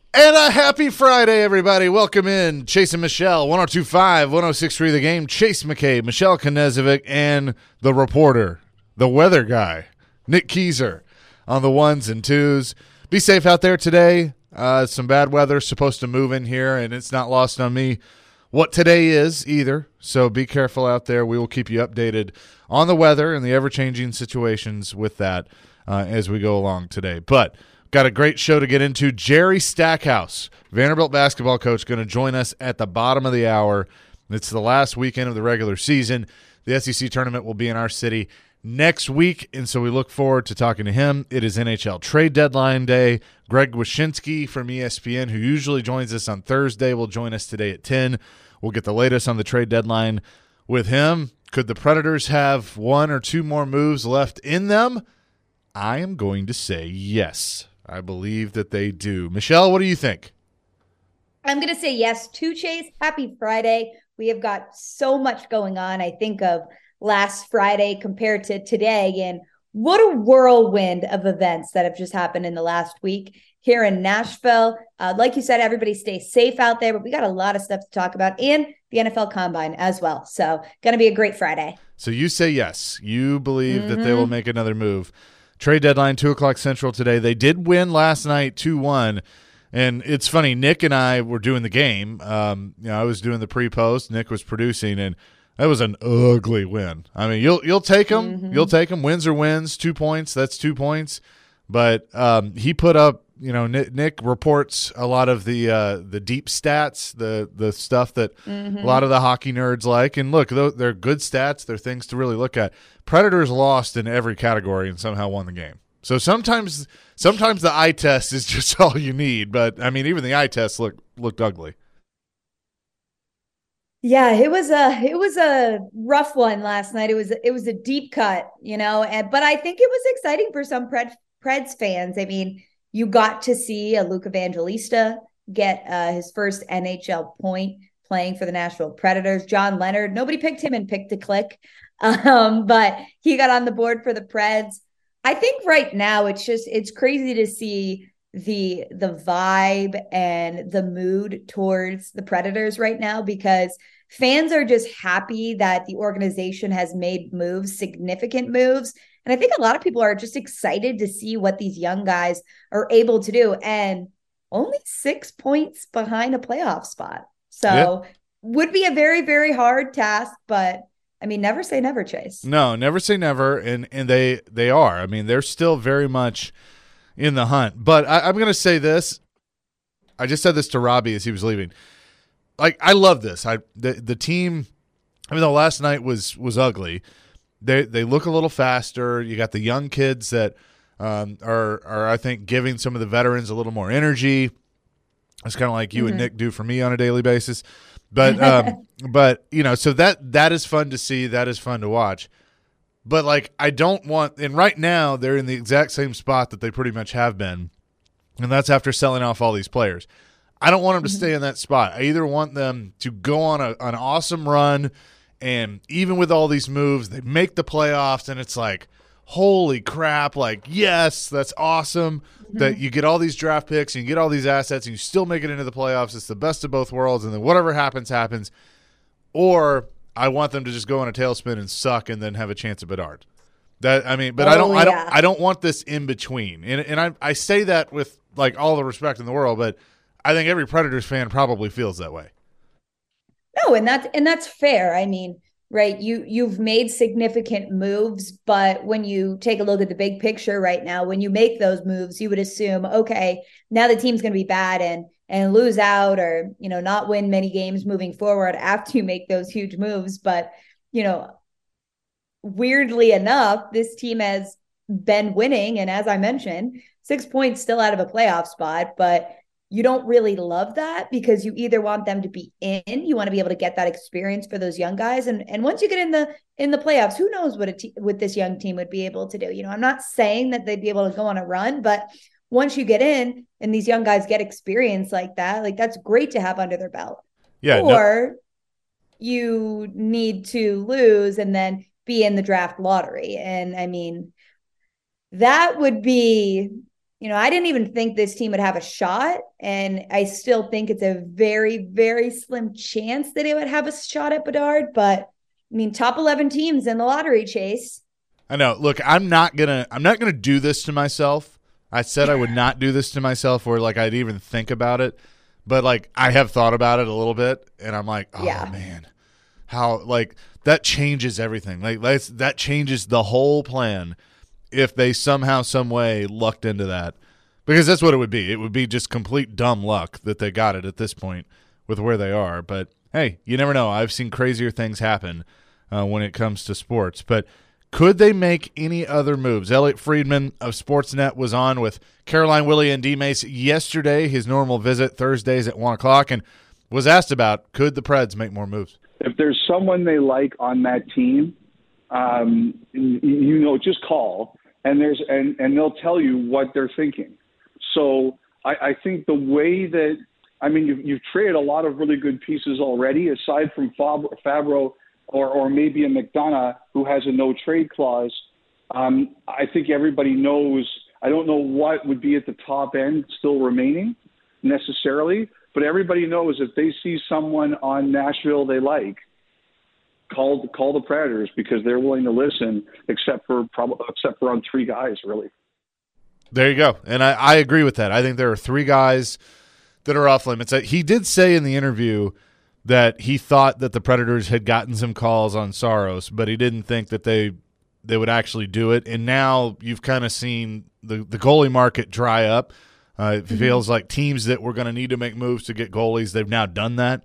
And a happy Friday, everybody. Welcome in. Chase and Michelle, 102.5, 106.3 The Game. Chase McKay, Michelle Knezovic, and the reporter, the weather guy, Nick Keyser, on the ones and twos. Be safe out there today. Some bad weather supposed to move in here, and it's not lost on me what today is either. So be careful out there. We will keep you updated on the weather and the ever-changing situations with that as we go along today. But got a great show to get into. Jerry Stackhouse, Vanderbilt basketball coach, going to join us at the bottom of the hour. It's the last weekend of the regular season. The SEC tournament will be in our city next week, and so we look forward to talking to him. It is NHL trade deadline day. Greg Wyshynski from ESPN, who usually joins us on Thursday, will join us today at 10. We'll get the latest on the trade deadline with him. Could the Predators have one or two more moves left in them? I am going to say yes. I believe that they do. Michelle, what do you think? I'm going to say yes to Chase. Happy Friday. We have got so much going on. I think of last Friday compared to today, and what a whirlwind of events that have just happened in the last week here in Nashville. Like you said, everybody stay safe out there, but we got a lot of stuff to talk about, and the NFL Combine as well. So going to be a great Friday. So you say yes. You believe that they will make another move. Trade deadline, 2 o'clock Central today. They did win last night 2-1. And it's funny, Nick and I were doing the game. I was doing the pre-post. Nick was producing, and that was an ugly win. I mean, you'll take them. Mm-hmm. You'll take them. Wins are wins. 2 points. That's 2 points. But he put up, Nick reports a lot of the deep stats, the stuff that a lot of the hockey nerds like. And look, they're good stats. They're things to really look at. Predators lost in every category and somehow won the game. So sometimes the eye test is just all you need. But I mean, even the eye test looked ugly. Yeah, it was a rough one last night. It was a deep cut, but I think it was exciting for some Preds fans. I mean, you got to see a Luke Evangelista get his first NHL point playing for the Nashville Predators. John Leonard, nobody picked him and picked a click, but he got on the board for the Preds. I think right now it's crazy to see the vibe and the mood towards the Predators right now, because fans are just happy that the organization has made moves, significant moves. And I think a lot of people are just excited to see what these young guys are able to do. And only 6 points behind a playoff spot. So would be a very, very hard task, but I mean, never say never, Chase. No, never say never. And they are. I mean, they're still very much in the hunt. But I'm going to say this. I just said this to Robbie as he was leaving. Like, I love this. The team, even though last night was ugly, they look a little faster. You got the young kids that are I think giving some of the veterans a little more energy. It's kind of like you and Nick do for me on a daily basis. But so that is fun to see. That is fun to watch. But like, I don't want, and right now they're in the exact same spot that they pretty much have been, and that's after selling off all these players. I don't want them to stay in that spot. I either want them to go on an awesome run, and even with all these moves, they make the playoffs, and it's like, holy crap, like, yes, that's awesome that you get all these draft picks and you get all these assets and you still make it into the playoffs. It's the best of both worlds, and then whatever happens, happens. Or I want them to just go on a tailspin and suck and then have a chance at Bedard. I don't want this in between. And I say that with like all the respect in the world, but I think every Predators fan probably feels that way. No, and that's fair. I mean, right, you've made significant moves, but when you take a look at the big picture right now, when you make those moves, you would assume, okay, now the team's going to be bad and lose out, or not win many games moving forward after you make those huge moves. But weirdly enough, this team has been winning, and as I mentioned, 6 points still out of a playoff spot, but you don't really love that, because you either want them to be in, you want to be able to get that experience for those young guys, and once you get in the playoffs, who knows what this young team would be able to do. I'm not saying that they'd be able to go on a run, but once you get in and these young guys get experience like that, like, that's great to have under their belt. Yeah. Or you need to lose and then be in the draft lottery, and I mean, that would be I didn't even think this team would have a shot. And I still think it's a very, very slim chance that it would have a shot at Bedard. But I mean, top 11 teams in the lottery chase. I know. Look, I'm not gonna do this to myself. I said I would not do this to myself, or like I'd even think about it. But like I have thought about it a little bit, and I'm like, oh Yeah. man, how like that changes everything. Like that changes the whole plan if they somehow, some way lucked into that, because that's what it would be. It would be just complete dumb luck that they got it at this point with where they are. But hey, you never know. I've seen crazier things happen when it comes to sports. But could they make any other moves? Elliot Friedman of Sportsnet was on with Caroline Willie and D Mace yesterday, his normal visit Thursdays at 1 o'clock, and was asked about could the Preds make more moves. If there's someone they like on that team, just call and they'll tell you what they're thinking. So I think the way that you've traded a lot of really good pieces already, aside from Fabro or maybe a McDonough who has a no trade clause. I think everybody knows. I don't know what would be at the top end still remaining necessarily, but everybody knows if they see someone on Nashville they like, call the Predators, because they're willing to listen, except for on 3 guys, really. There you go. And I agree with that. I think there are 3 guys that are off limits. He did say in the interview that he thought that the Predators had gotten some calls on Saros, but he didn't think that they would actually do it. And now you've kind of seen the goalie market dry up. It feels like teams that were going to need to make moves to get goalies, they've now done that.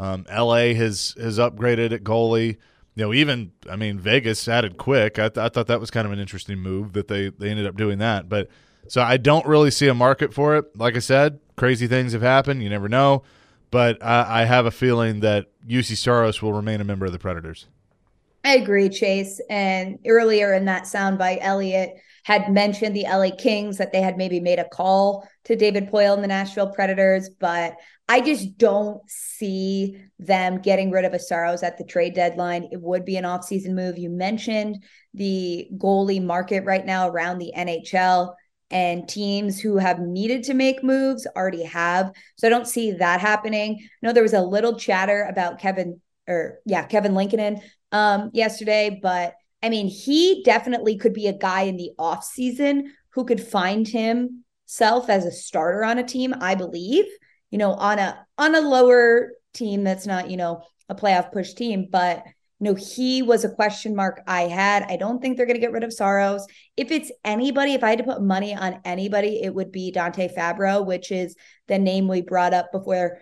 LA has upgraded at goalie. Even Vegas added Quick. I thought that was kind of an interesting move that they ended up doing that. But so I don't really see a market for it. Like I said, crazy things have happened. You never know. But I have a feeling that UC Saros will remain a member of the Predators. I agree, Chase. And earlier in that soundbite, Elliot had mentioned the LA Kings, that they had maybe made a call to David Poile and the Nashville Predators, but I just don't see them getting rid of a Saros at the trade deadline. It would be an offseason move. You mentioned the goalie market right now around the NHL, and teams who have needed to make moves already have. So I don't see that happening. I know there was a little chatter about Kevin Lankinen yesterday, but he definitely could be a guy in the offseason who could find himself as a starter on a team, I believe, on a lower team that's not, a playoff push team. But he was a question mark I had. I don't think they're going to get rid of Saros. If it's anybody, if I had to put money on anybody, it would be Dante Fabro, which is the name we brought up before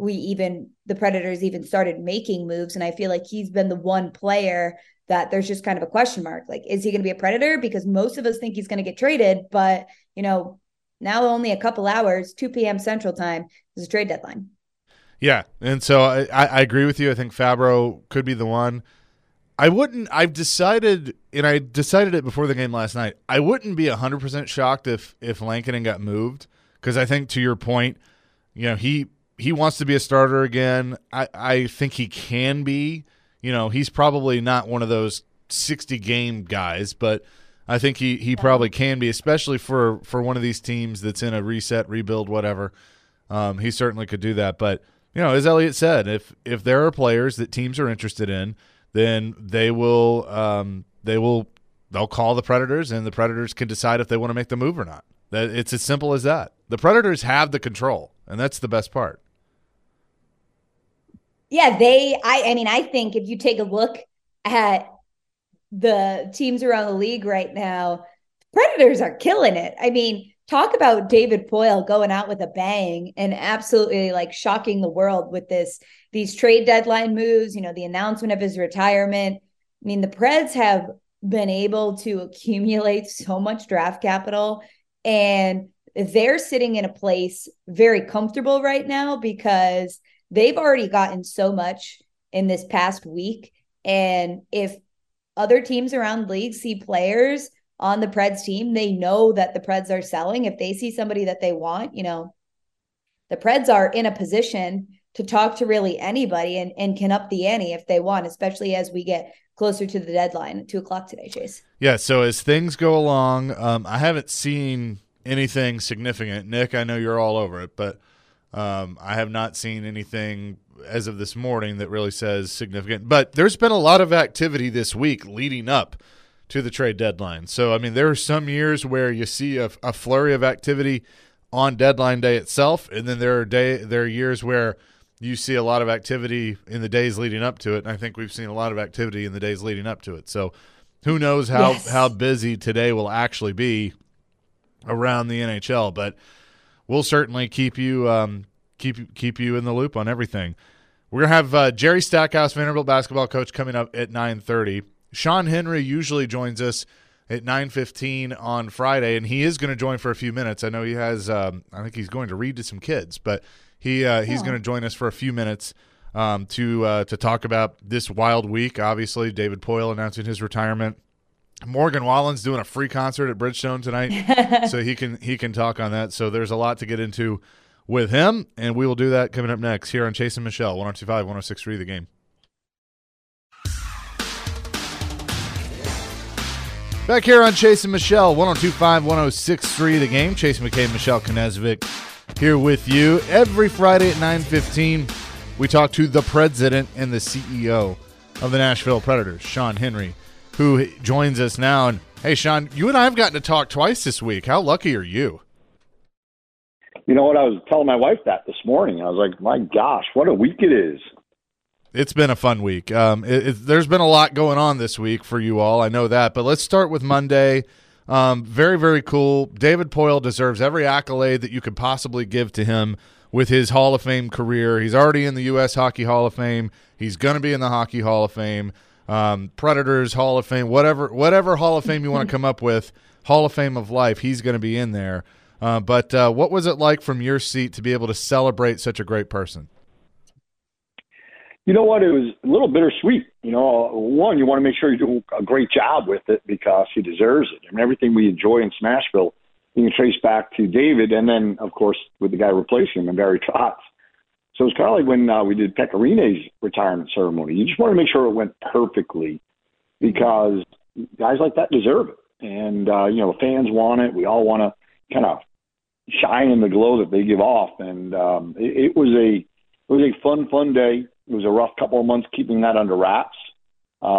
the Predators even started making moves. And I feel like he's been the one player that there's just kind of a question mark. Like, is he going to be a Predator? Because most of us think he's going to get traded, but now only a couple hours, 2 p.m. Central Time is a trade deadline. Yeah, and so I agree with you. I think Fabro could be the one. I've decided, and I decided it before the game last night, I wouldn't be 100% shocked if Lankinen got moved, because I think, to your point, he wants to be a starter again. I think he can be. He's probably not one of those 60-game guys, but I think he probably can be, especially for one of these teams that's in a reset, rebuild, whatever. He certainly could do that. But, as Elliot said, if there are players that teams are interested in, then they'll call the Predators, and the Predators can decide if they want to make the move or not. It's as simple as that. The Predators have the control, and that's the best part. Yeah, I think if you take a look at the teams around the league right now, Predators are killing it. Talk about David Poile going out with a bang and absolutely shocking the world with these trade deadline moves, the announcement of his retirement. The Preds have been able to accumulate so much draft capital, and they're sitting in a place very comfortable right now because they've already gotten so much in this past week. And if other teams around the league see players on the Preds team, they know that the Preds are selling. If they see somebody that they want, the Preds are in a position to talk to really anybody and can up the ante if they want, especially as we get closer to the deadline at 2:00 today, Chase. Yeah, so as things go along, I haven't seen anything significant. Nick, I know you're all over it, but I have not seen anything as of this morning that really says significant. But there's been a lot of activity this week leading up to the trade deadline. So, I mean, there are some years where you see a flurry of activity on deadline day itself, and then there are years where you see a lot of activity in the days leading up to it, and I think we've seen a lot of activity in the days leading up to it. So who knows how busy today will actually be around the NHL, but we'll certainly keep you keep you in the loop on everything. We're going to have Jerry Stackhouse, Vanderbilt basketball coach, coming up at 9:30. Sean Henry usually joins us at 9:15 on Friday, and he is going to join for a few minutes. I know he has I think he's going to read to some kids, but he's going to join us for a few minutes to talk about this wild week. Obviously, David Poile announcing his retirement. Morgan Wallen's doing a free concert at Bridgestone tonight, so he can talk on that. So there's a lot to get into with him, and we will do that coming up next here on Chase and Michelle, 102.5, 106.3 The Game. Back here on Chase and Michelle, 102.5, 106.3 The Game. Chase McKay and Michelle Knezvik here with you. Every Friday at 9:15, we talk to the president and the CEO of the Nashville Predators, Sean Henry, who joins us now. And, hey, Sean, you and I have gotten to talk twice this week. How lucky are you? You know what? I was telling my wife that this morning. I was like, my gosh, what a week it is. It's been a fun week. There's been a lot going on this week for you all. I know that. But let's start with Monday. Very, very cool. David Poile deserves every accolade that you could possibly give to him with his Hall of Fame career. He's already in the U.S. Hockey Hall of Fame. He's going to be in the Hockey Hall of Fame. Predators Hall of Fame, whatever Hall of Fame you want to come up with, Hall of Fame of life, he's going to be in there. But what was it like from your seat to be able to celebrate such a great person? You know what? It was a little bittersweet. You know, one, you want to make sure you do a great job with it because he deserves it. I mean, everything we enjoy in Smashville, you can trace back to David, and then, of course, with the guy replacing him, and Barry Trotz. So it's kind of like when we did Pekka Rinne's retirement ceremony. You just want to make sure it went perfectly because guys like that deserve it. And, you know, the fans want it. We all want to kind of shine in the glow that they give off. And it was a fun day. It was a rough couple of months keeping that under wraps. But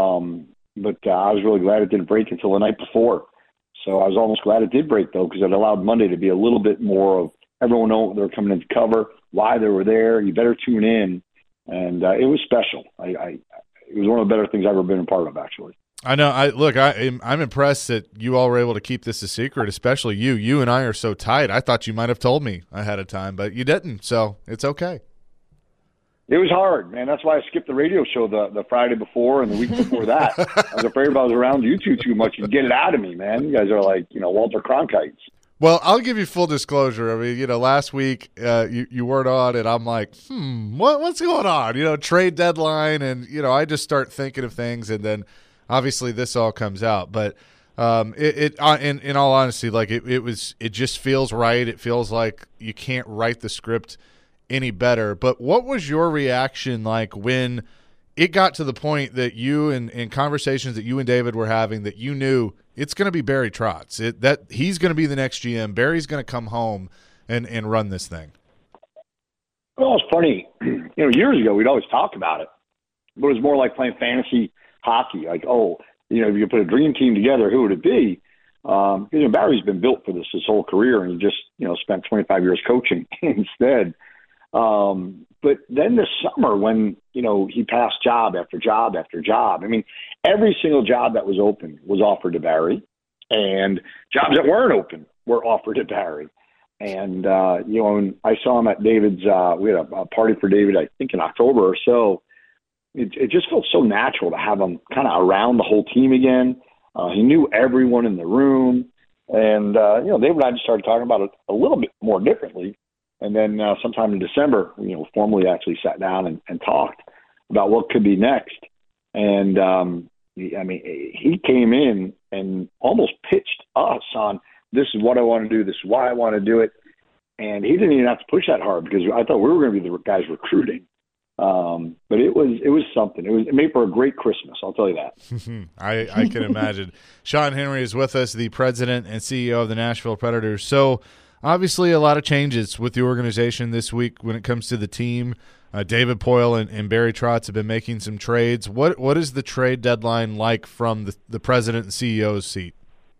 I was really glad it didn't break until the night before. So I was almost glad it did break, though, because it allowed Monday to be a little bit more of everyone know they're coming in to cover, why they were there. You better tune in. And it was special. It was one of the better things I've ever been a part of, actually. I know. I'm impressed that you all were able to keep this a secret, especially you. You and I are so tight. I thought you might have told me ahead of time, but you didn't, so it's okay. It was hard, man. That's why I skipped the radio show the Friday before and the week before that. I was afraid if I was around you two too much, you'd get it out of me, man. You guys are like, you know, Walter Cronkites. Well, I'll give you full disclosure. I mean, you know, last week you weren't on, and I'm like, what's going on? You know, trade deadline, and you know, I just start thinking of things, and then obviously this all comes out. But in all honesty, like it just feels right. It feels like you can't write the script any better. But what was your reaction like when it got to the point that you in conversations that you and David were having that you knew it's going to be Barry Trotz, that he's going to be the next GM, Barry's going to come home and run this thing? Well, it's funny. You know, years ago we'd always talk about it, but it was more like playing fantasy hockey. Like, oh, you know, if you put a dream team together, who would it be? You know, Barry's been built for this his whole career, and he just, you know, spent 25 years coaching instead. But then this summer when, you know, he passed job after job after job, I mean, every single job that was open was offered to Barry, and jobs that weren't open were offered to Barry. And, you know, and I saw him at David's, we had a party for David, I think in October or so. It just felt so natural to have him kind of around the whole team again. He knew everyone in the room. And, you know, David and I just started talking about it a little bit more differently. And then sometime in December, you know, formally actually sat down and talked about what could be next. And, I mean, he came in and almost pitched us on this is what I want to do, this is why I want to do it. And he didn't even have to push that hard because I thought we were going to be the guys recruiting. But it was something. It made for a great Christmas. I'll tell you that. I can imagine. Sean Henry is with us, the president and CEO of the Nashville Predators. So obviously a lot of changes with the organization this week when it comes to the team. David Poile and Barry Trotz have been making some trades. What is the trade deadline like from the president and CEO's seat?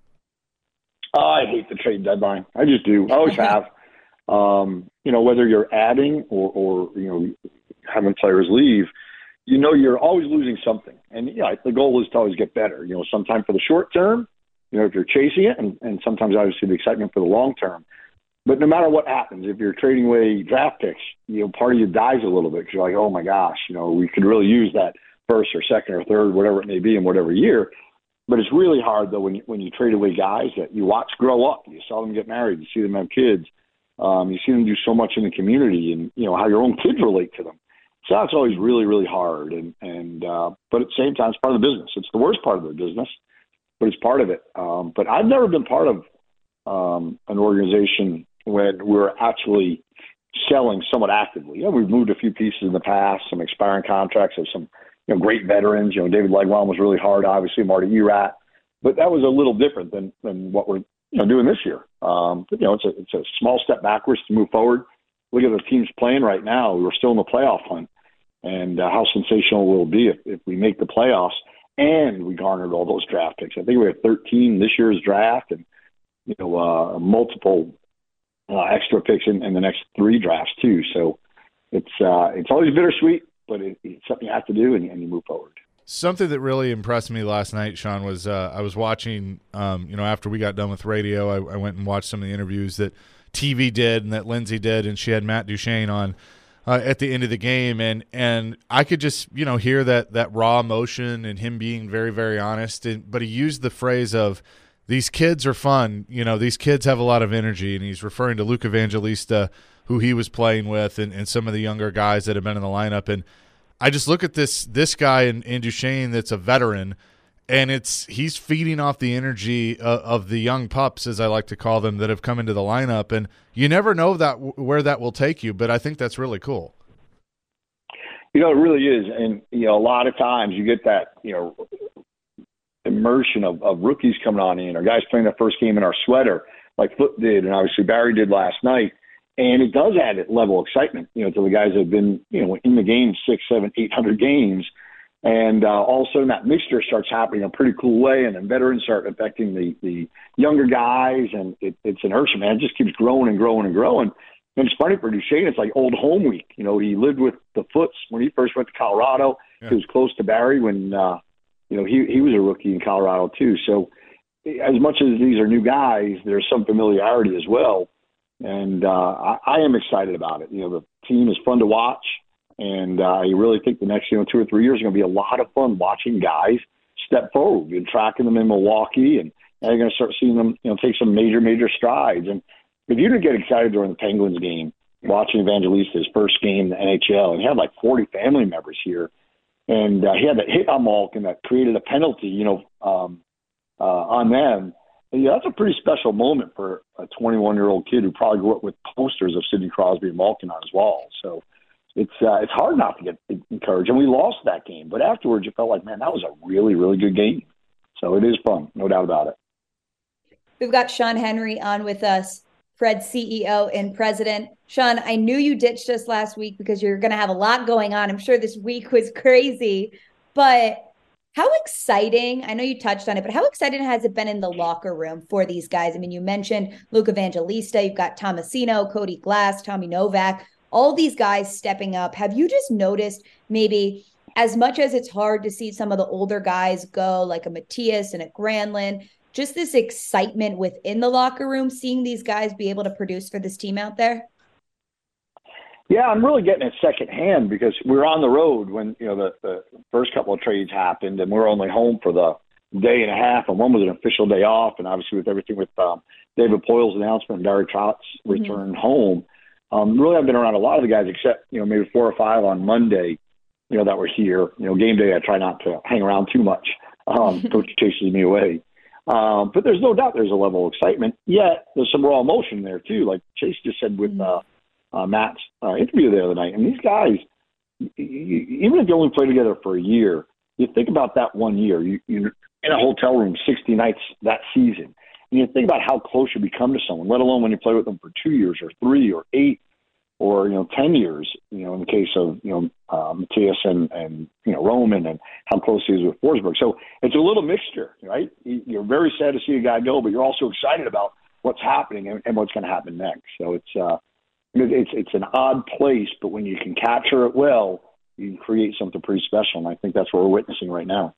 I hate the trade deadline. I just do. I always have. Whether you're adding or having players leave, you're always losing something. And the goal is to always get better. Sometime for the short term, if you're chasing it, and sometimes obviously the excitement for the long term. But no matter what happens, if you're trading away draft picks, part of you dies a little bit because you're like, oh my gosh, we could really use that first or second or third, whatever it may be in whatever year. But it's really hard though when you trade away guys that you watch grow up. You saw them get married, you see them have kids, you see them do so much in the community, and how your own kids relate to them. So that's always really, really hard. But at the same time, it's part of the business. It's the worst part of the business, but it's part of it. But I've never been part of an organization when we're actually selling somewhat actively. We've moved a few pieces in the past, some expiring contracts of some great veterans. David Legwand was really hard, obviously, Marty Erat. But that was a little different than what we're doing this year. But it's a small step backwards to move forward. Look at the teams playing right now. We're still in the playoff hunt. And how sensational will it be if we make the playoffs and we garnered all those draft picks. I think we have 13 this year's draft and multiple extra picks in the next 3 drafts too. So it's always bittersweet, but it's something you have to do and you move forward. Something that really impressed me last night, Sean, was I was watching, after we got done with radio, I went and watched some of the interviews that TV did and that Lindsay did, and she had Matt Duchene on at the end of the game, and I could just hear that raw emotion and him being very, very honest. But he used the phrase of, these kids are fun. These kids have a lot of energy, and he's referring to Luke Evangelista, who he was playing with, and some of the younger guys that have been in the lineup. And I just look at this guy in Duchene that's a veteran, and he's feeding off the energy of the young pups, as I like to call them, that have come into the lineup. And you never know where that will take you, but I think that's really cool. It really is. And, a lot of times you get that, immersion of rookies coming on in, or guys playing their first game in our sweater like Foot did, and obviously Barry did last night. And it does add a level of excitement, to the guys that have been, in the game 600, 700, 800 games. And all of a sudden that mixture starts happening in a pretty cool way, and then veterans start affecting the younger guys, and it's inertia, man. It just keeps growing and growing and growing. And it's funny for Duchene, it's like old home week. He lived with the Foots when he first went to Colorado. Yeah. He was close to Barry when he was a rookie in Colorado too. So as much as these are new guys, there's some familiarity as well. And I am excited about it. The team is fun to watch. And I really think the next 2 or 3 years are going to be a lot of fun watching guys step forward. We've been tracking them in Milwaukee, and now you're going to start seeing them take some major strides. And if you didn't get excited during the Penguins game, watching Evangelista's first game in the NHL, and he had like 40 family members here, and he had that hit on Malkin that created a penalty, on them. And, that's a pretty special moment for a 21-year-old kid who probably grew up with posters of Sidney Crosby and Malkin on his wall. So it's hard not to get encouraged. And we lost that game, but afterwards you felt like, man, that was a really, really good game. So it is fun, no doubt about it. We've got Sean Henry on with us, Fred's CEO and president. Sean, I knew you ditched us last week because you're going to have a lot going on. I'm sure this week was crazy, but how exciting, I know you touched on it, but how exciting has it been in the locker room for these guys? I mean, you mentioned Luke Evangelista, you've got Tomasino, Cody Glass, Tommy Novak, all these guys stepping up. Have you just noticed, maybe as much as it's hard to see some of the older guys go, like a Matthias and a Granlund, just this excitement within the locker room, seeing these guys be able to produce for this team out there? Yeah, I'm really getting it secondhand because we were on the road when, the first couple of trades happened, and we were only home for the day and a half, and one was an official day off. And obviously with everything with David Poile's announcement and Barry Trotz return home, really I've been around a lot of the guys except, maybe 4 or 5 on Monday, that were here. Game day, I try not to hang around too much. Coach chases me away. But there's no doubt there's a level of excitement. Yet there's some raw emotion there too. Like Chase just said with Matt's interview the other night. And these guys, even if you only play together for a year, you think about that 1 year. You're in a hotel room 60 nights that season. And you think about how close you become to someone, let alone when you play with them for 2 years or 3 or 8 or, 10 years, in the case of, Matthias and Roman, and how close he is with Forsberg. So it's a little mixture, right? You're very sad to see a guy go, but you're also excited about what's happening and what's going to happen next. So it's an odd place, but when you can capture it well, you can create something pretty special. And I think that's what we're witnessing right now.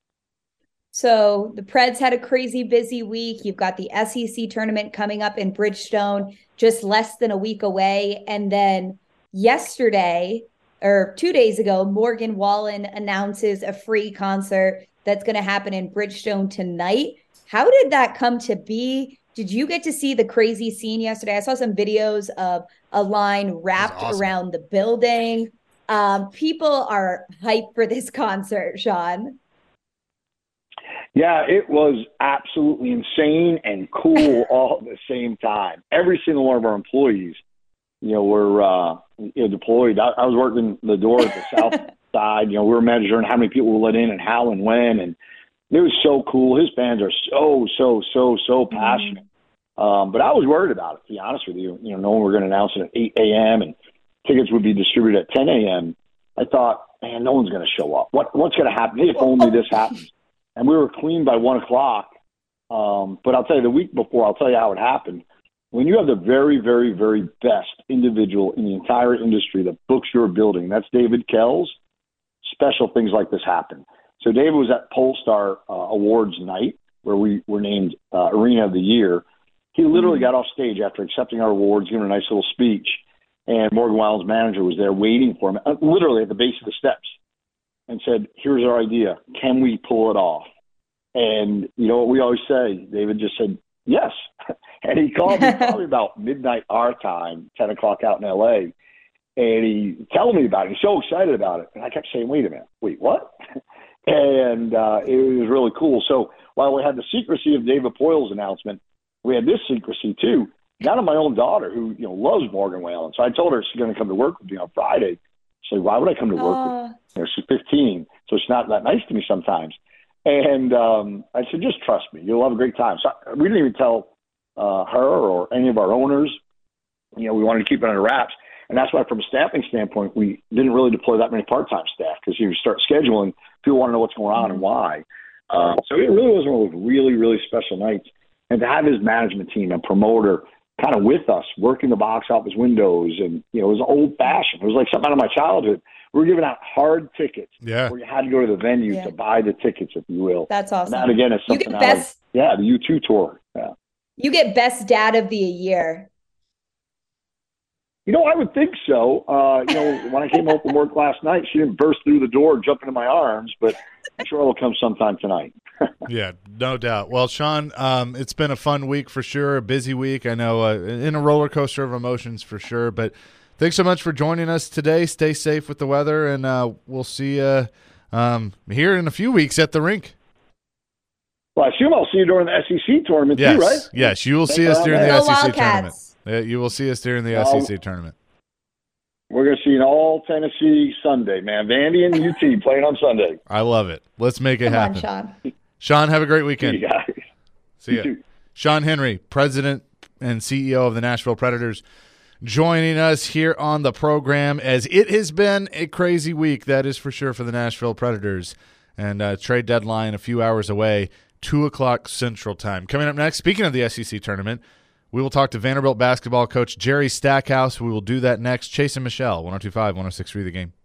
So the Preds had a crazy busy week. You've got the SEC tournament coming up in Bridgestone, just less than a week away. And then yesterday, or 2 days ago, Morgan Wallen announces a free concert that's going to happen in Bridgestone tonight. How did that come to be? Did you get to see the crazy scene yesterday? I saw some videos of a line wrapped around the building. People are hyped for this concert, Sean. Yeah, it was absolutely insane and cool all at the same time. Every single one of our employees, were deployed. I was working the door at the south side. We were measuring how many people were let in and how and when, and it was so cool. His fans are so passionate. But I was worried about it, to be honest with you. Knowing we're going to announce it at 8 a.m. and tickets would be distributed at 10 a.m., I thought, man, no one's going to show up. What's going to happen? If only this happens. And we were clean by 1 o'clock. But I'll tell you, the week before, I'll tell you how it happened. When you have the very, very, very best individual in the entire industry that books your building, that's David Kells, special things like this happen. So David was at Polestar Awards night, where we were named Arena of the Year. He literally got off stage after accepting our awards, giving a nice little speech, and Morgan Wallen's manager was there waiting for him, literally at the base of the steps, and said, "Here's our idea. Can we pull it off?" And you know what we always say? David just said, "Yes." And he called me probably about midnight our time, 10 o'clock out in L.A., and he telling me about it. He's so excited about it. And I kept saying, wait a minute, wait, what? And it was really cool. So while we had the secrecy of David Poyle's announcement, we had this secrecy too. Down to my own daughter, who loves Morgan Wallen. So I told her she's going to come to work with me on Friday. She said, "Why would I come to work with you?" She's 15, so she's not that nice to me sometimes. And I said, "Just trust me. You'll have a great time." So we didn't even tell her or any of our owners. We wanted to keep it under wraps. And that's why, from a staffing standpoint, we didn't really deploy that many part-time staff, because you start scheduling, people want to know what's going on and why. So it really was one of those really, really special nights. And to have his management team and promoter kind of with us, working the box office windows, and it was old-fashioned. It was like something out of my childhood. We were giving out hard tickets where you had to go to the venue to buy the tickets, if you will. That's awesome. And that, again, is something out of the U2 tour. Yeah. You get best dad of the year. I would think so. When I came home from work last night, she didn't burst through the door, jump into my arms, but I'm sure it'll come sometime tonight. Yeah, no doubt. Well, Sean, it's been a fun week for sure, a busy week. I know, in a roller coaster of emotions for sure. But thanks so much for joining us today. Stay safe with the weather, and we'll see you here in a few weeks at the rink. Well, I assume I'll see you during the SEC tournament too, right? Yes, you will see us during the SEC Wildcats. tournament. You will see us during the SEC tournament. We're going to see an all-Tennessee Sunday, man. Vandy and UT playing on Sunday. I love it. Let's make it happen. Come on, Sean, have a great weekend. See you guys. See ya. Sean Henry, President and CEO of the Nashville Predators, joining us here on the program, as it has been a crazy week, that is for sure, for the Nashville Predators. And trade deadline a few hours away, 2 o'clock Central Time. Coming up next, speaking of the SEC tournament, we will talk to Vanderbilt basketball coach Jerry Stackhouse. We will do that next. Chase and Michelle, 102.5, 106.3 The Game.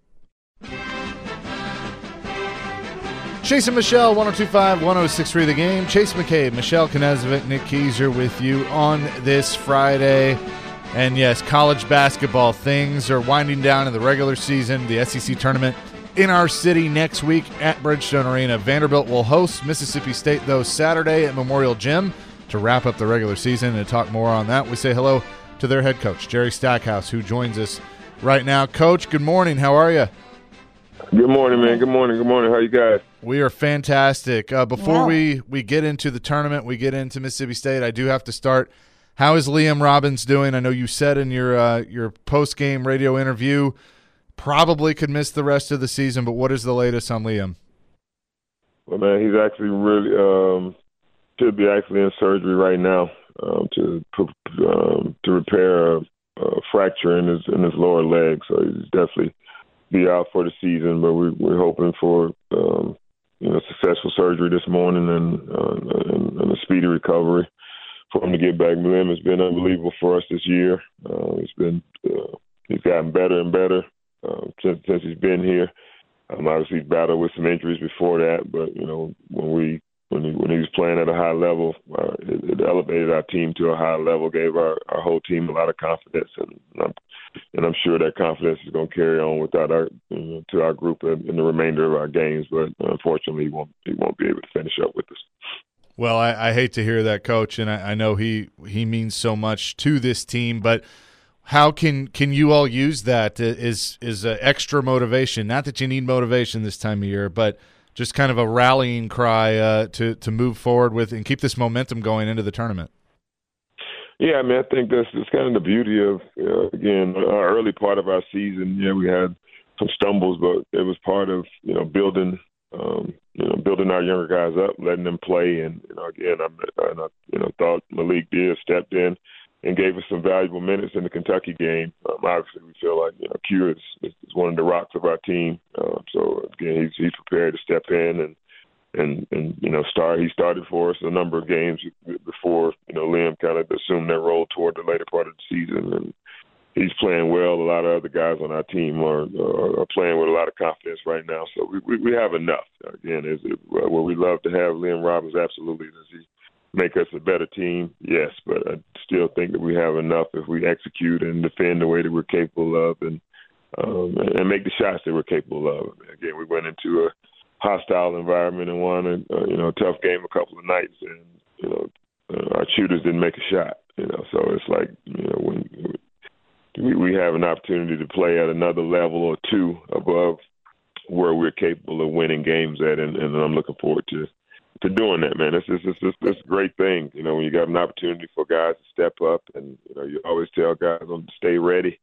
Chase and Michelle, 102.5, 106.3 The Game. Chase McCabe, Michelle Knezovic, Nick Keiser with you on this Friday. And yes, college basketball things are winding down in the regular season. The SEC tournament in our city next week at Bridgestone Arena. Vanderbilt will host Mississippi State, though, Saturday at Memorial Gym to wrap up the regular season. And to talk more on that, we say hello to their head coach, Jerry Stackhouse, who joins us right now. Coach, good morning. How are you? Good morning, man. Good morning. Good morning. How you guys? We are fantastic. Before we get into the tournament, we get into Mississippi State, I do have to start. How is Liam Robbins doing? I know you said in your post-game radio interview probably could miss the rest of the season, but what is the latest on Liam? Well, man, he's actually really should be actually in surgery right now to repair a fracture in his lower leg. So he's definitely be out for the season. But we're hoping for successful surgery this morning and a speedy recovery for him to get back. Liam has been unbelievable for us this year. He's gotten better and better since he's been here. Obviously, he's battled with some injuries before that, but when he was playing at a high level, it elevated our team to a high level, gave our whole team a lot of confidence, and I'm sure that confidence is going to carry on without to our group in the remainder of our games. But unfortunately, he won't be able to finish up with us. Well, I hate to hear that, Coach, and I know he means so much to this team, but how can you all use that is extra motivation? Not that you need motivation this time of year, but just kind of a rallying cry to move forward with and keep this momentum going into the tournament. Yeah, I mean, I think that's kind of the beauty of again our early part of our season. Yeah, we had some stumbles, but it was part of building our younger guys up, letting them play, and again, I thought Malik Beard stepped in and gave us some valuable minutes in the Kentucky game. Obviously, we feel like Q is one of the rocks of our team. So again, he's prepared to step in and start. He started for us a number of games before Liam kind of assumed that role toward the later part of the season, and he's playing well. A lot of other guys on our team are playing with a lot of confidence right now. So we have enough. Again, would we love to have Liam Robbins? Absolutely. Does he make us a better team? Yes, but I still think that we have enough if we execute and defend the way that we're capable of and make the shots that we're capable of. Again, we went into a hostile environment and won a tough game a couple of nights, and our shooters didn't make a shot. So it's like when we have an opportunity to play at another level or two above where we're capable of winning games at, and I'm looking forward to doing that, man. It's a great thing, when you got an opportunity for guys to step up, and you always tell guys to stay ready.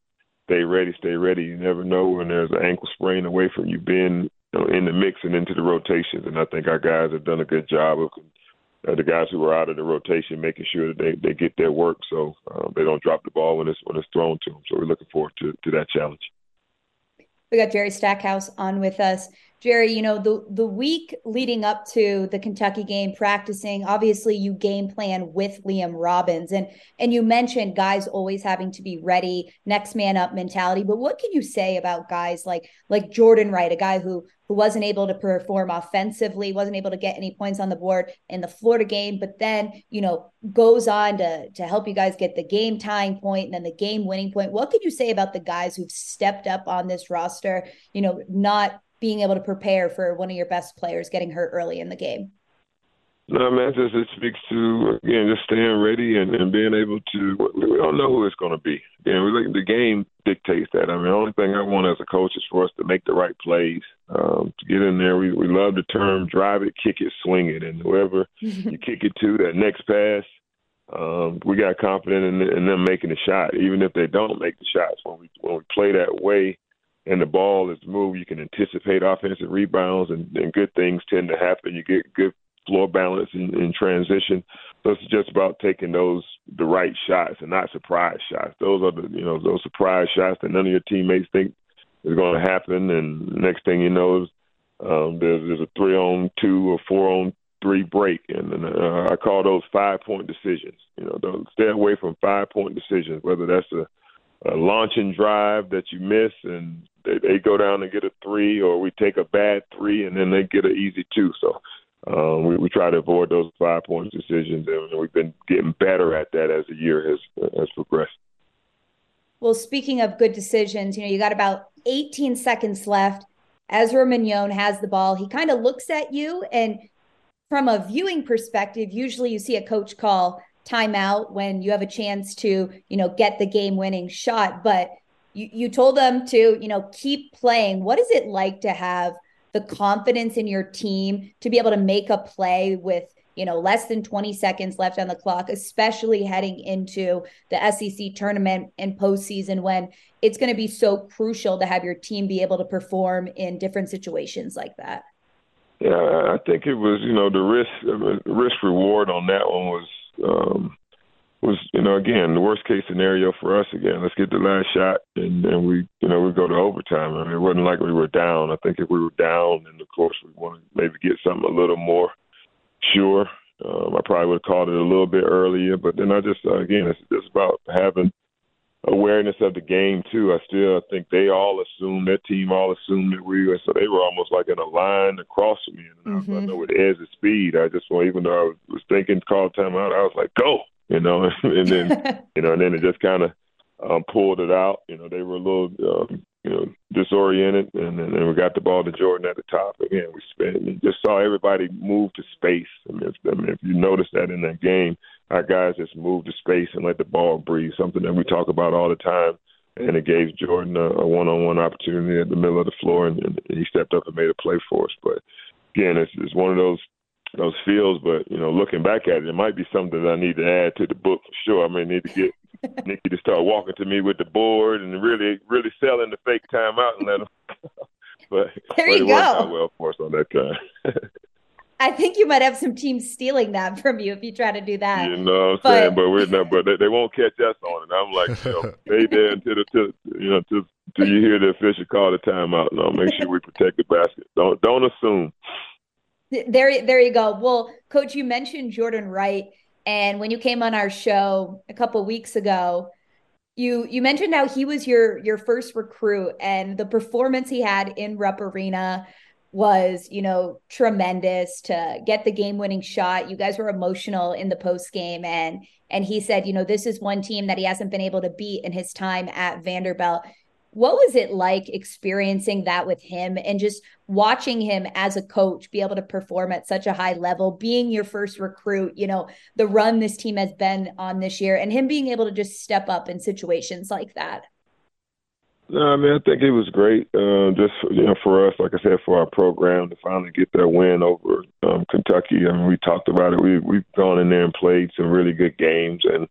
You never know when there's an ankle sprain away from you being in the mix and into the rotations, and I think our guys have done a good job of the guys who are out of the rotation making sure that they get their work so they don't drop the ball when it's thrown to them. So we're looking forward to that challenge. We got Jerry Stackhouse on with us. Jerry, the week leading up to the Kentucky game, practicing, obviously you game plan with Liam Robbins, and you mentioned guys always having to be ready, next man up mentality. But what can you say about guys like Jordan Wright, a guy who wasn't able to perform offensively, wasn't able to get any points on the board in the Florida game, but then, goes on to help you guys get the game tying point and then the game winning point. What could you say about the guys who've stepped up on this roster, not being able to prepare for one of your best players getting hurt early in the game? No, man, it speaks to, again, just staying ready and being able to – we don't know who it's going to be. The game dictates that. I mean, the only thing I want as a coach is for us to make the right plays, to get in there. We love the term drive it, kick it, swing it, and whoever you kick it to, that next pass, we got confidence in them making the shot, even if they don't make the shots. When we play that way, and the ball is moved, you can anticipate offensive rebounds, and good things tend to happen. You get good floor balance in transition. So it's just about taking the right shots and not surprise shots. Those are those surprise shots that none of your teammates think is going to happen. And next thing you know, there's a 3-on-2 or 4-on-3 break, and I call those 5-point decisions. Stay away from 5-point decisions, whether that's a launching drive that you miss and they go down and get a 3, or we take a bad 3 and then they get an easy 2. So we try to avoid those 5-point decisions, and we've been getting better at that as the year has progressed. Well, speaking of good decisions, you got about 18 seconds left. Ezra Mignon has the ball. He kind of looks at you, and from a viewing perspective, usually you see a coach call timeout when you have a chance to, get the game-winning shot. But you told them to, keep playing. What is it like to have the confidence in your team to be able to make a play with, less than 20 seconds left on the clock, especially heading into the SEC tournament and postseason when it's going to be so crucial to have your team be able to perform in different situations like that? Yeah, I think it was, the risk reward on that one was, again, the worst case scenario for us. Again, let's get the last shot, and we go to overtime. I mean, it wasn't like we were down. I think if we were down, then of course we want to maybe get something a little more sure. I probably would have called it a little bit earlier, but then I just, again, it's just about having awareness of the game too. I think their team all assumed that so they were almost like in a line across from me. And I know with Ez's speed, even though I was thinking call timeout, I was like, go, and then, and then it just kind of pulled it out. They were a little, disoriented, and then we got the ball to Jordan at the top. Again, we spent and just saw everybody move to space. I mean, if you notice that in that game, our guys just moved to space and let the ball breathe, something that we talk about all the time. And it gave Jordan a one-on-one opportunity at the middle of the floor, and he stepped up and made a play for us. But again, it's one of those feels. But looking back at it, it might be something that I need to add to the book for sure. I may need to get Nikki to start walking to me with the board and really selling the fake timeout and let him. but it worked out well for us on that time. I think you might have some teams stealing that from you if you try to do that. You know what I'm saying? But we're not. But they won't catch us on it. I'm like, stay there until you hear the official call the timeout. No, make sure we protect the basket. Don't assume. There you go. Well, Coach, you mentioned Jordan Wright, and when you came on our show a couple of weeks ago, you mentioned how he was your first recruit, and the performance he had in Rupp Arena was, tremendous to get the game-winning shot. You guys were emotional in the post game, and he said, this is one team that he hasn't been able to beat in his time at Vanderbilt. What was it like experiencing that with him and just watching him as a coach be able to perform at such a high level, being your first recruit, the run this team has been on this year, and him being able to just step up in situations like that? No, I mean, I think it was great. Just for us, like I said, for our program to finally get that win over Kentucky. I mean, we talked about it. We've gone in there and played some really good games, and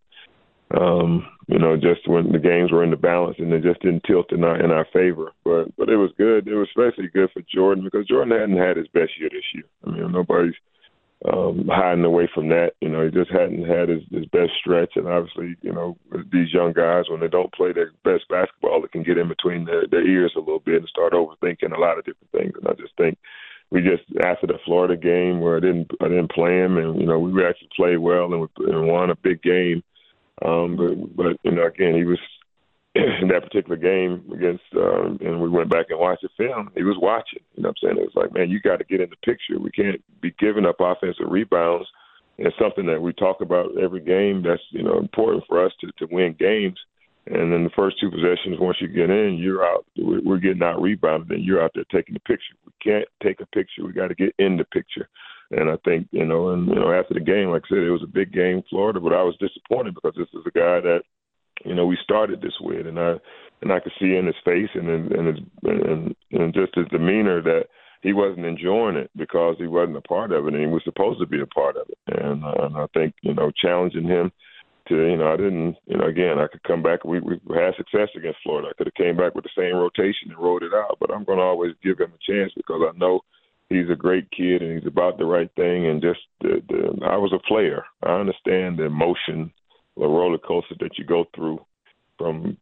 just when the games were in the balance, and they just didn't tilt in our favor. But it was good. It was especially good for Jordan because Jordan hadn't had his best year this year. I mean, nobody's hiding away from that. He just hadn't had his best stretch. And obviously, these young guys, when they don't play their best basketball, it can get in between their ears a little bit and start overthinking a lot of different things. And I just think after the Florida game where I didn't play him, and, we actually played well and won a big game. But again, he was in that particular game against, and we went back and watched the film. He was watching. You know what I'm saying? It was like, man, you got to get in the picture. We can't be giving up offensive rebounds. And it's something that we talk about every game. That's important for us to win games. And then the first two possessions, once you get in, you're out. We're getting out rebounded, and you're out there taking the picture. We can't take a picture. We got to get in the picture. And I think, after the game, like I said, it was a big game, Florida, but I was disappointed because this is a guy that, we started this with, and I could see in his face and just his demeanor that he wasn't enjoying it because he wasn't a part of it, and he was supposed to be a part of it. And I think, challenging him to, I didn't, again, I could come back. We had success against Florida. I could have came back with the same rotation and rolled it out, but I'm going to always give him a chance because I know he's a great kid and he's about the right thing. And just I was a player. I understand the emotion, the roller coaster that you go through from,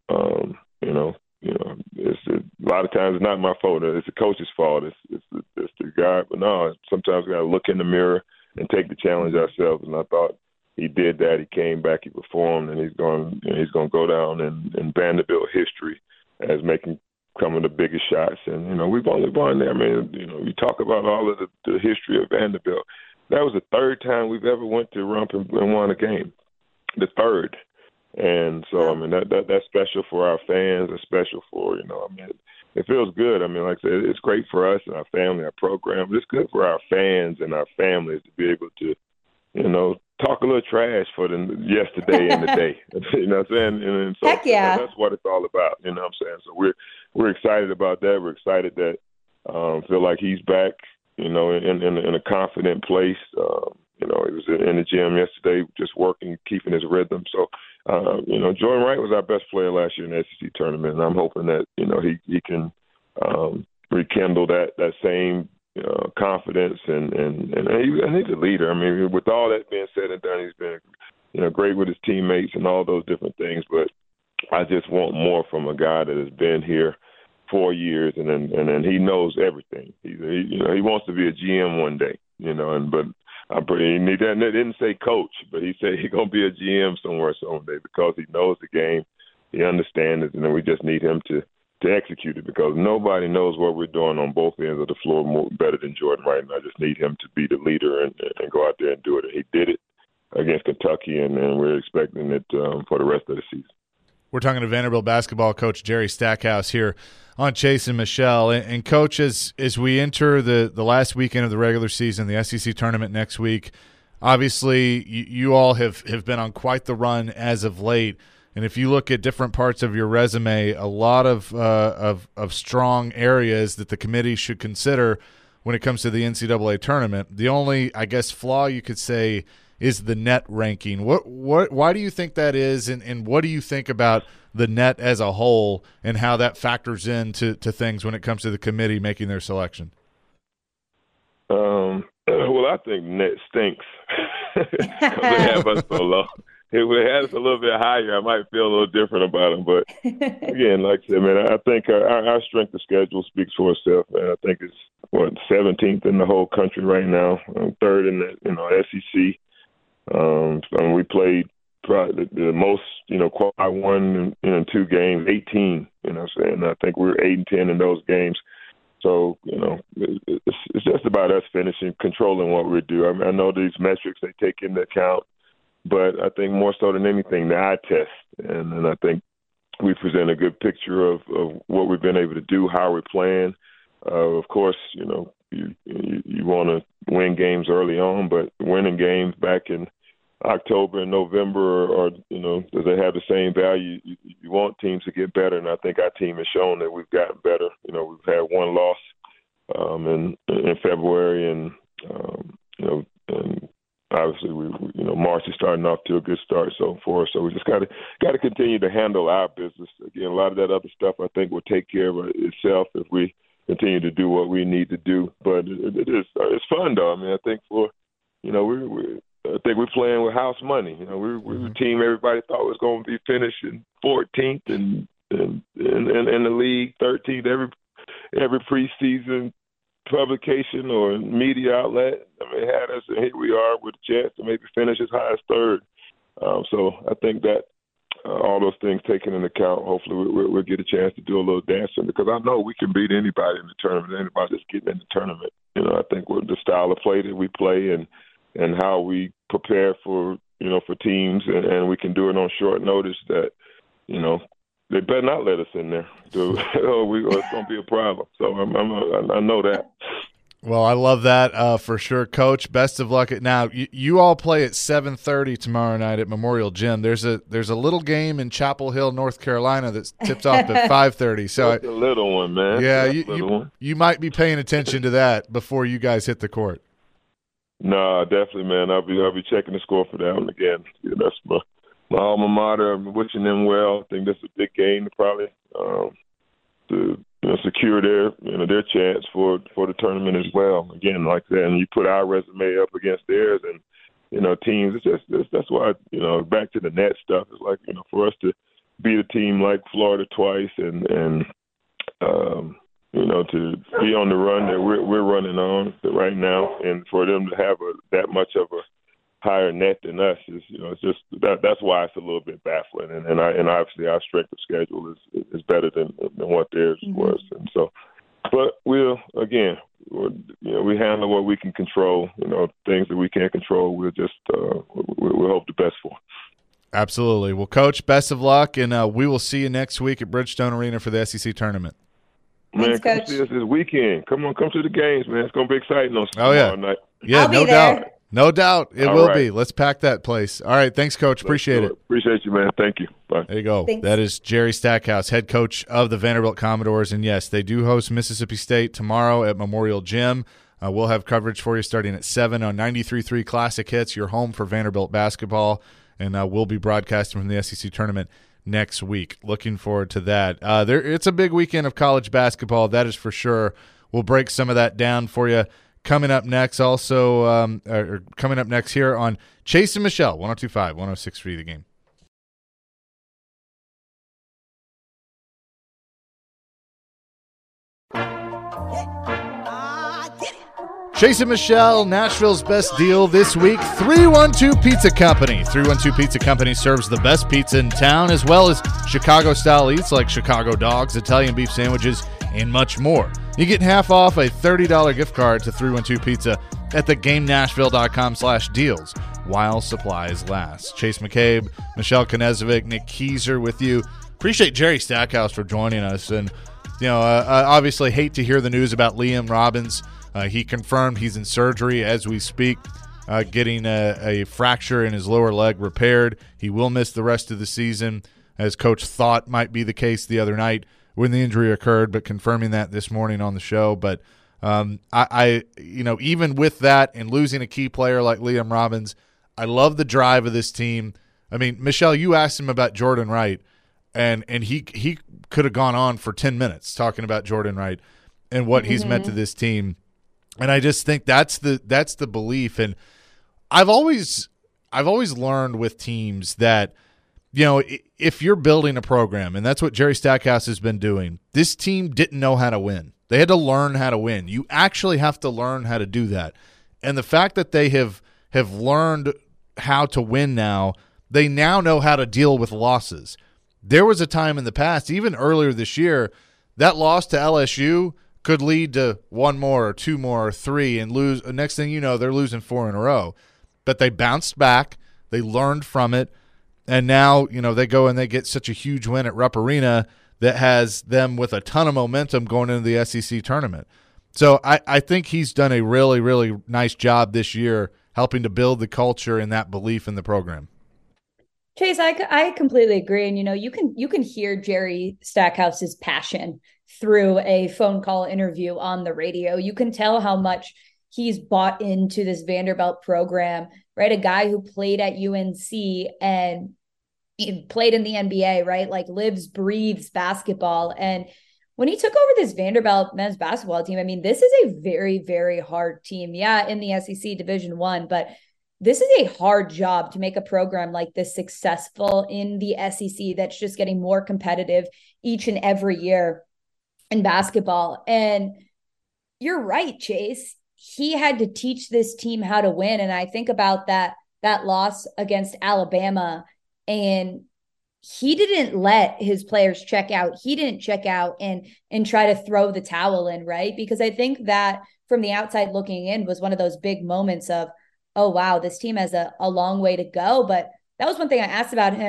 it's a lot of times it's not my fault. It's the coach's fault. It's the guy. But no, sometimes we got to look in the mirror and take the challenge ourselves. And I thought he did that. He came back, he performed, and he's going to go down in Vanderbilt history as making some of the biggest shots. And, we've only won there. I mean, we talk about all of the history of Vanderbilt. That was the third time we've ever went to Rump and won a game. The third. And so, I mean, that's special for our fans. It's special for, it feels good. I mean, like I said, it's great for us and our family, our program. But it's good for our fans and our families to be able to, talk a little trash for them yesterday and today. You know what I'm saying? And so heck yeah. That's what it's all about. You know what I'm saying? So we're excited about that. We're excited that feel like he's back, in a confident place. he was in the gym yesterday just working, keeping his rhythm. So, Jordan Wright was our best player last year in the SEC tournament, and I'm hoping that, he can rekindle that same confidence, and he's a leader. I mean, with all that being said and done, he's been, great with his teammates and all those different things. But I just want more from a guy that has been here 4 years, and then he knows everything. He wants to be a GM one day, but I'm pretty. He didn't say coach, but he said he's gonna be a GM somewhere someday because he knows the game, he understands it, and then we just need him to execute it, because nobody knows what we're doing on both ends of the floor better than Jordan Wright. And I just need him to be the leader and go out there and do it. And he did it against Kentucky, and we're expecting it for the rest of the season. We're talking to Vanderbilt basketball coach Jerry Stackhouse here on Chase and Michelle. And Coach, as we enter the last weekend of the regular season, the SEC tournament next week, obviously you all have been on quite the run as of late. And if you look at different parts of your resume, a lot of strong areas that the committee should consider when it comes to the NCAA tournament. The only, I guess, flaw you could say is the net ranking. Why do you think that is, and what do you think about the net as a whole and how that factors into things when it comes to the committee making their selection? Well, I think net stinks because they have us so low. If we had us a little bit higher, I might feel a little different about them. But, again, like I said, man, I think our strength of schedule speaks for itself, man. I think it's, 17th in the whole country right now, third in the SEC. And we played probably the most, quad one in 2 games, 18, I think we were 8-10 in those games. So, it's just about us finishing, controlling what we do. I mean, I know these metrics they take into account, but I think more so than anything, the eye test. And I think we present a good picture of what we've been able to do, how we're playing. Of course, you want to win games early on, but winning games back in October and November, or does it have the same value? You want teams to get better, and I think our team has shown that we've gotten better. We've had one loss in February, and obviously March is starting off to a good start so far. So we just got to continue to handle our business. Again, a lot of that other stuff I think will take care of itself if we continue to do what we need to do. But it's fun though. I mean, I think I think we're playing with house money. We're a team everybody thought was going to be finishing 14th and in the league, 13th every preseason publication or media outlet. I mean, had us, and here we are with a chance to maybe finish as high as third. So I think that all those things taken into account, hopefully we'll get a chance to do a little dancing, because I know we can beat anybody in the tournament, anybody that's getting in the tournament. I think with the style of play that we play and how we prepare for teams, and we can do it on short notice, that, they better not let us in there, or it's going to be a problem. So I know that. Well, I love that for sure, Coach. Best of luck. Now, you all play at 7:30 tomorrow night at Memorial Gym. There's a little game in Chapel Hill, North Carolina that tips off at 5:30. So that's a little one, man. Yeah, you might be paying attention to that before you guys hit the court. No, definitely, man. I'll be checking the score for that one again. That's my alma mater. I'm wishing them well. I think that's a big game to probably to secure their chance for the tournament as well. Again, like that, and you put our resume up against theirs, and teams. That's why back to the net stuff. It's like for us to beat a team like Florida twice, and to be on the run that we're running on right now, and for them to have that much of a higher net than us is, it's just that's why it's a little bit baffling. And obviously our strength of schedule is better than what theirs was. And so, but we handle what we can control. Things that we can't control, we'll just we'll hope the best for. Absolutely. Well, Coach, best of luck, and we will see you next week at Bridgestone Arena for the SEC tournament. Man, Thanks, come Coach. see us this weekend. Come to the games, man. It's going to be exciting on tomorrow night. Yeah, I'll be no there. doubt. No doubt. It All will right. be. Let's pack that place. All right. Thanks, Coach. Appreciate it. Appreciate you, man. Thank you. Bye. There you go. Thanks. That is Jerry Stackhouse, head coach of the Vanderbilt Commodores. And, yes, they do host Mississippi State tomorrow at Memorial Gym. We'll have coverage for you starting at 7 on 93.3 Classic Hits, your home for Vanderbilt basketball, and we'll be broadcasting from the SEC tournament next week. Looking forward to that. It's a big weekend of college basketball, that is for sure. We'll break some of that down for you. Coming up next, coming up next here on Chase and Michelle, 102.5, 106.3 The Game. Chase and Michelle, Nashville's best deal this week, 312 Pizza Company. 312 Pizza Company serves the best pizza in town, as well as Chicago-style eats like Chicago dogs, Italian beef sandwiches, and much more. You get half off a $30 gift card to 312 Pizza at theGameNashville.com/deals while supplies last. Chase McCabe, Michelle Knezovic, Nick Keyser with you. Appreciate Jerry Stackhouse for joining us. And, obviously hate to hear the news about Liam Robbins. He confirmed he's in surgery as we speak, getting a fracture in his lower leg repaired. He will miss the rest of the season, as Coach thought might be the case the other night when the injury occurred, but confirming that this morning on the show. But even with that and losing a key player like Liam Robbins, I love the drive of this team. I mean, Michelle, you asked him about Jordan Wright, and he could have gone on for 10 minutes talking about Jordan Wright and what he's meant to this team. And I just think that's the belief. And I've always learned with teams that, if you're building a program, and that's what Jerry Stackhouse has been doing, this team didn't know how to win. They had to learn how to win. You actually have to learn how to do that. And the fact that they have learned how to win now, they now know how to deal with losses. There was a time in the past, even earlier this year, that loss to LSU could lead to one more or two more or three and lose. Next thing you know, they're losing 4 in a row. But they bounced back. They learned from it. And now, they go and they get such a huge win at Rupp Arena that has them with a ton of momentum going into the SEC tournament. So I think he's done a really, really nice job this year helping to build the culture and that belief in the program. Chase, I completely agree. And, you can hear Jerry Stackhouse's passion through a phone call interview on the radio. You can tell how much he's bought into this Vanderbilt program, right? A guy who played at UNC and he played in the NBA, right? Like lives, breathes basketball. And when he took over this Vanderbilt men's basketball team, I mean, this is a very, very hard team. Yeah, in the SEC Division I, but this is a hard job to make a program like this successful in the SEC that's just getting more competitive each and every year in basketball. And you're right, Chase. He had to teach this team how to win. And I think about that loss against Alabama, and he didn't let his players check out. He didn't check out and try to throw the towel in, right? Because I think that from the outside looking in was one of those big moments of, oh, wow, this team has a long way to go. But that was one thing I asked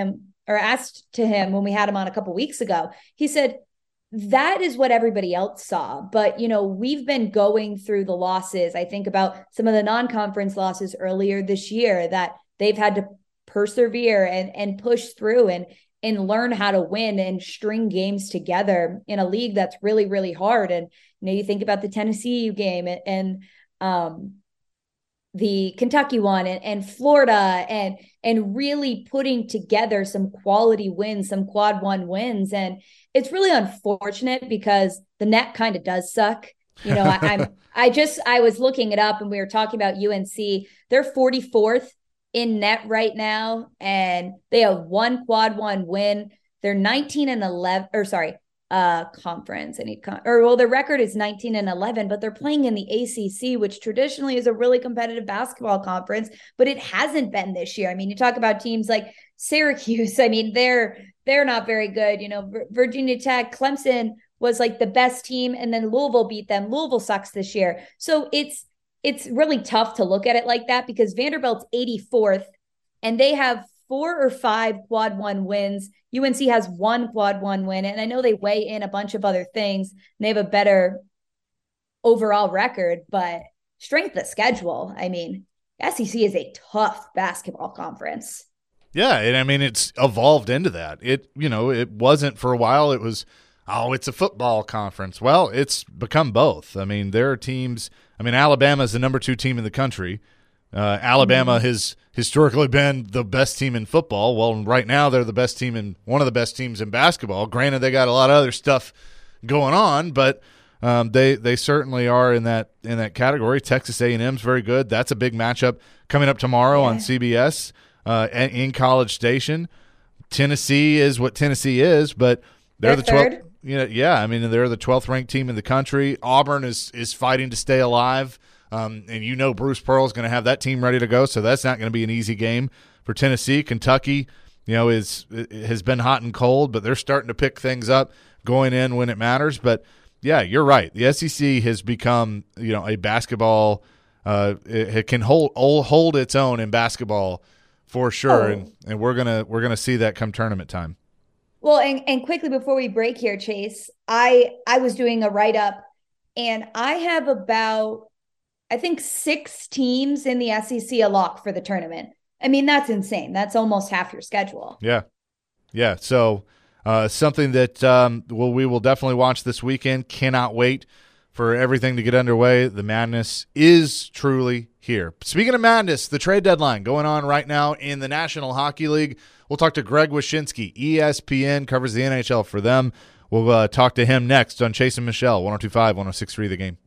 to him when we had him on a couple weeks ago. He said, that is what everybody else saw. But, we've been going through the losses. I think about some of the non-conference losses earlier this year that they've had to persevere and push through and learn how to win and string games together in a league that's really, really hard. And, you think about the Tennessee game and the Kentucky one and Florida and really putting together some quality wins, some quad one wins. And it's really unfortunate because the net kind of does suck. I was looking it up and we were talking about UNC. They're 44th in net right now, and they have one quad one win. They're 19-11, conference. Their record is 19-11, but they're playing in the ACC, which traditionally is a really competitive basketball conference, but it hasn't been this year. I mean, you talk about teams like Syracuse. I mean, they're not very good. Virginia Tech, Clemson was like the best team, and then Louisville beat them. Louisville sucks this year. So it's really tough to look at it like that because Vanderbilt's 84th, and they have 4 or 5 quad one wins. UNC has 1 quad one win, and I know they weigh in a bunch of other things. And they have a better overall record, but strength of schedule. I mean, SEC is a tough basketball conference. Yeah, and I mean it's evolved into that. It wasn't for a while. It was oh, it's a football conference. Well, it's become both. I mean, there are teams. I mean, Alabama is the number 2 team in the country. Alabama has historically been the best team in football. Well, right now they're the best team in one of the best teams in basketball. Granted, they got a lot of other stuff going on, but they certainly are in that category. Texas A&M's very good. That's a big matchup coming up tomorrow on CBS in College Station. Tennessee is what Tennessee is, but they're the 12th. I mean, they're the 12th ranked team in the country. Auburn is fighting to stay alive. And Bruce Pearl is going to have that team ready to go, so that's not going to be an easy game for Tennessee. Kentucky, has been hot and cold, but they're starting to pick things up going in when it matters. But yeah, you're right. The SEC has become a basketball. It can hold its own in basketball for sure, and we're gonna see that come tournament time. Well, and quickly before we break here, Chase, I was doing a write up, and I have about, I think, 6 teams in the SEC a lock for the tournament. I mean, that's insane. That's almost half your schedule. Yeah. So something that we will definitely watch this weekend. Cannot wait for everything to get underway. The madness is truly here. Speaking of madness, the trade deadline going on right now in the National Hockey League. We'll talk to Greg Wyshynski. ESPN covers the NHL for them. We'll talk to him next on Chase and Michelle, 102.5, 106.3 The Game.